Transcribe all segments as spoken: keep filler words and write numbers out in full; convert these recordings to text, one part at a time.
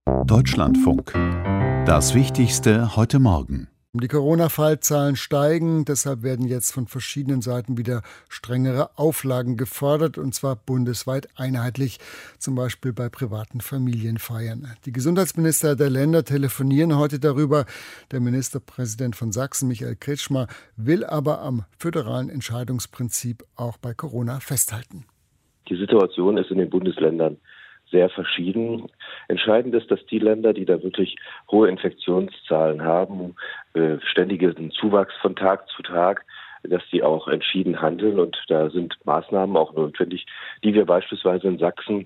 Deutschlandfunk. Das Wichtigste heute Morgen. Die Corona-Fallzahlen steigen, deshalb werden jetzt von verschiedenen Seiten wieder strengere Auflagen gefordert, und zwar bundesweit einheitlich, zum Beispiel bei privaten Familienfeiern. Die Gesundheitsminister der Länder telefonieren heute darüber. Der Ministerpräsident von Sachsen, Michael Kretschmer, will aber am föderalen Entscheidungsprinzip auch bei Corona festhalten. Die Situation ist in den Bundesländern sehr verschieden. Entscheidend ist, dass die Länder, die da wirklich hohe Infektionszahlen haben, äh, ständigen Zuwachs von Tag zu Tag, dass die auch entschieden handeln. Und da sind Maßnahmen auch notwendig, die wir beispielsweise in Sachsen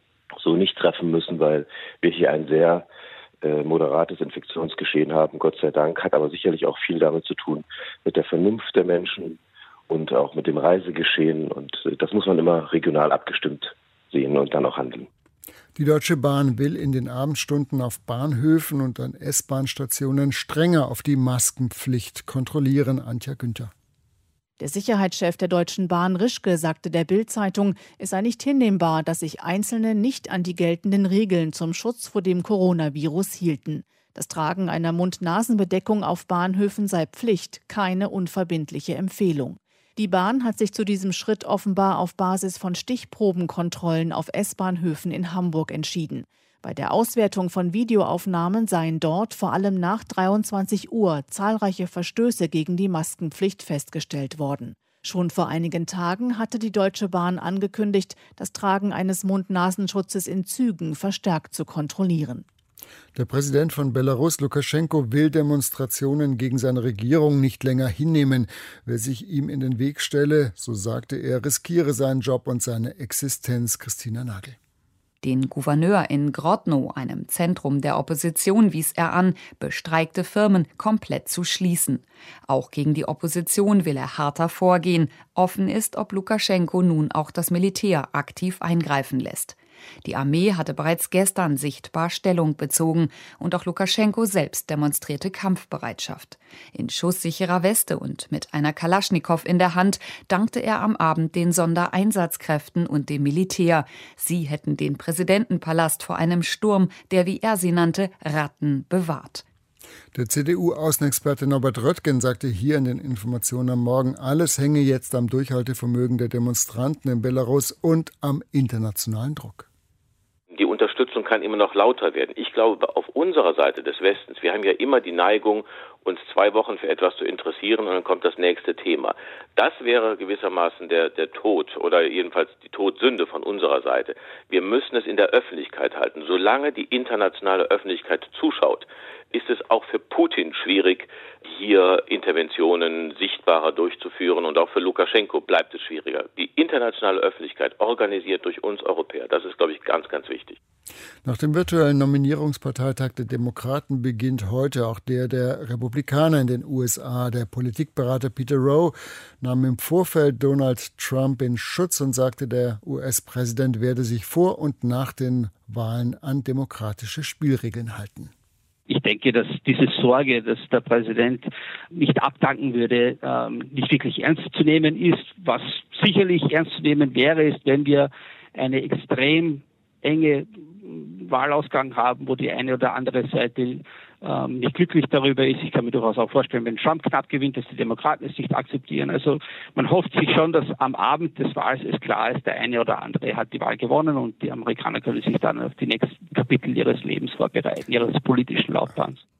so nicht treffen müssen, weil wir hier ein sehr äh, moderates Infektionsgeschehen haben, Gott sei Dank. Hat aber sicherlich auch viel damit zu tun, mit der Vernunft der Menschen und auch mit dem Reisegeschehen. Und äh, das muss man immer regional abgestimmt sehen und dann auch handeln. Die Deutsche Bahn will in den Abendstunden auf Bahnhöfen und an S-Bahn-Stationen strenger auf die Maskenpflicht kontrollieren. Antja Günther. Der Sicherheitschef der Deutschen Bahn, Rischke, sagte der Bild-Zeitung, es sei nicht hinnehmbar, dass sich Einzelne nicht an die geltenden Regeln zum Schutz vor dem Coronavirus hielten. Das Tragen einer Mund-Nasen-Bedeckung auf Bahnhöfen sei Pflicht, keine unverbindliche Empfehlung. Die Bahn hat sich zu diesem Schritt offenbar auf Basis von Stichprobenkontrollen auf S-Bahnhöfen in Hamburg entschieden. Bei der Auswertung von Videoaufnahmen seien dort vor allem nach dreiundzwanzig Uhr zahlreiche Verstöße gegen die Maskenpflicht festgestellt worden. Schon vor einigen Tagen hatte die Deutsche Bahn angekündigt, das Tragen eines Mund-Nasenschutzes in Zügen verstärkt zu kontrollieren. Der Präsident von Belarus, Lukaschenko, will Demonstrationen gegen seine Regierung nicht länger hinnehmen. Wer sich ihm in den Weg stelle, so sagte er, riskiere seinen Job und seine Existenz. Christina Nagel. Den Gouverneur in Grodno, einem Zentrum der Opposition, wies er an, bestreikte Firmen komplett zu schließen. Auch gegen die Opposition will er härter vorgehen. Offen ist, ob Lukaschenko nun auch das Militär aktiv eingreifen lässt. Die Armee hatte bereits gestern sichtbar Stellung bezogen und auch Lukaschenko selbst demonstrierte Kampfbereitschaft. In schusssicherer Weste und mit einer Kalaschnikow in der Hand dankte er am Abend den Sondereinsatzkräften und dem Militär. Sie hätten den Präsidentenpalast vor einem Sturm, der, wie er sie nannte, Ratten bewahrt. Der C D U-Außenexperte Norbert Röttgen sagte hier in den Informationen am Morgen, alles hänge jetzt am Durchhaltevermögen der Demonstranten in Belarus und am internationalen Druck. Die Unterstützung kann immer noch lauter werden. Ich glaube, auf unserer Seite des Westens, wir haben ja immer die Neigung, uns zwei Wochen für etwas zu interessieren und dann kommt das nächste Thema. Das wäre gewissermaßen der, der Tod oder jedenfalls die Todsünde von unserer Seite. Wir müssen es in der Öffentlichkeit halten. Solange die internationale Öffentlichkeit zuschaut, ist es auch für Putin schwierig, hier Interventionen sichtbarer durchzuführen, und auch für Lukaschenko bleibt es schwieriger. Die internationale Öffentlichkeit, organisiert durch uns Europäer, das ist, glaube ich, ganz, ganz wichtig. Nach dem virtuellen Nominierungsparteitag der Demokraten beginnt heute auch der der Republikaner in den U S A. Der Politikberater Peter Rowe nahm im Vorfeld Donald Trump in Schutz und sagte, der U S-Präsident werde sich vor und nach den Wahlen an demokratische Spielregeln halten. Ich denke, dass diese Sorge, dass der Präsident nicht abdanken würde, ähm, nicht wirklich ernst zu nehmen ist. Was sicherlich ernst zu nehmen wäre, ist, wenn wir eine extrem enge Wahlausgang haben, wo die eine oder andere Seite ähm, nicht glücklich darüber ist. Ich kann mir durchaus auch vorstellen, wenn Trump knapp gewinnt, dass die Demokraten es nicht akzeptieren. Also man hofft sich schon, dass am Abend des Wahls es klar ist, der eine oder andere hat die Wahl gewonnen und die Amerikaner können sich dann auf die nächsten Kapitel ihres Lebens vorbereiten, ihres politischen Laufbahns.